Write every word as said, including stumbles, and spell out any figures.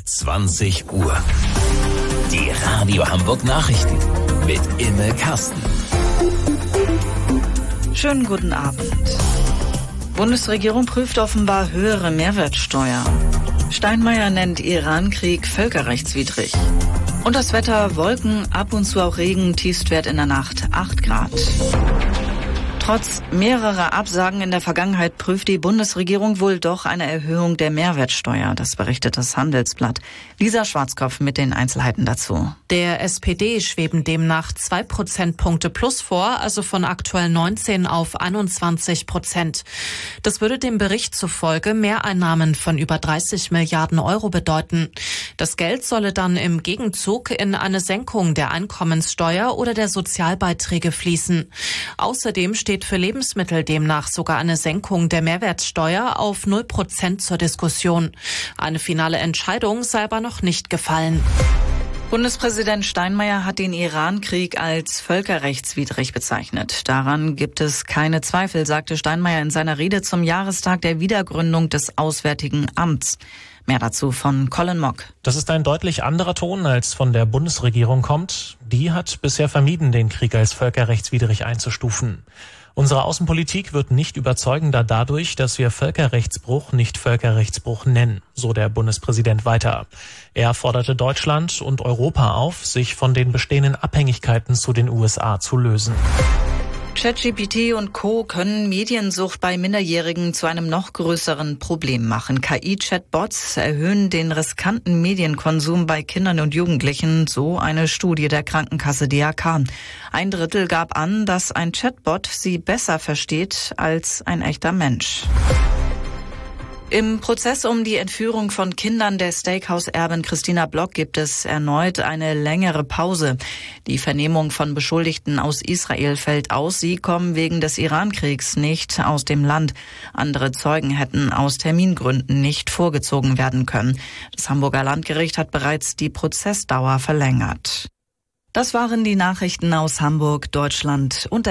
zwanzig Uhr. Die Radio Hamburg Nachrichten mit Imme Karsten. Schönen guten Abend. Bundesregierung prüft offenbar höhere Mehrwertsteuer. Steinmeier nennt Iran-Krieg völkerrechtswidrig. Und das Wetter: Wolken, ab und zu auch Regen, Tiefstwert in der Nacht acht Grad. Trotz mehrerer Absagen in der Vergangenheit prüft die Bundesregierung wohl doch eine Erhöhung der Mehrwertsteuer. Das berichtet das Handelsblatt. Lisa Schwarzkopf mit den Einzelheiten dazu. Der S P D schweben demnach zwei Prozentpunkte plus vor, also von aktuell neunzehn auf einundzwanzig Prozent. Das würde dem Bericht zufolge Mehreinnahmen von über dreißig Milliarden Euro bedeuten. Das Geld solle dann im Gegenzug in eine Senkung der Einkommenssteuer oder der Sozialbeiträge fließen. Außerdem steht für Lebensmittel demnach sogar eine Senkung der Mehrwertsteuer auf null Prozent zur Diskussion. Eine finale Entscheidung sei aber noch nicht gefallen. Bundespräsident Steinmeier hat den Iran-Krieg als völkerrechtswidrig bezeichnet. Daran gibt es keine Zweifel, sagte Steinmeier in seiner Rede zum Jahrestag der Wiedergründung des Auswärtigen Amts. Mehr dazu von Colin Mock. Das ist ein deutlich anderer Ton, als von der Bundesregierung kommt. Die hat bisher vermieden, den Krieg als völkerrechtswidrig einzustufen. Unsere Außenpolitik wird nicht überzeugender dadurch, dass wir Völkerrechtsbruch nicht Völkerrechtsbruch nennen, so der Bundespräsident weiter. Er forderte Deutschland und Europa auf, sich von den bestehenden Abhängigkeiten zu den U S A zu lösen. ChatGPT und Co. können Mediensucht bei Minderjährigen zu einem noch größeren Problem machen. K I-Chatbots erhöhen den riskanten Medienkonsum bei Kindern und Jugendlichen, so eine Studie der Krankenkasse D R K. Ein Drittel gab an, dass ein Chatbot sie besser versteht als ein echter Mensch. Im Prozess um die Entführung von Kindern der Steakhouse-Erbin Christina Block gibt es erneut eine längere Pause. Die Vernehmung von Beschuldigten aus Israel fällt aus. Sie kommen wegen des Iran-Kriegs nicht aus dem Land. Andere Zeugen hätten aus Termingründen nicht vorgezogen werden können. Das Hamburger Landgericht hat bereits die Prozessdauer verlängert. Das waren die Nachrichten aus Hamburg, Deutschland und der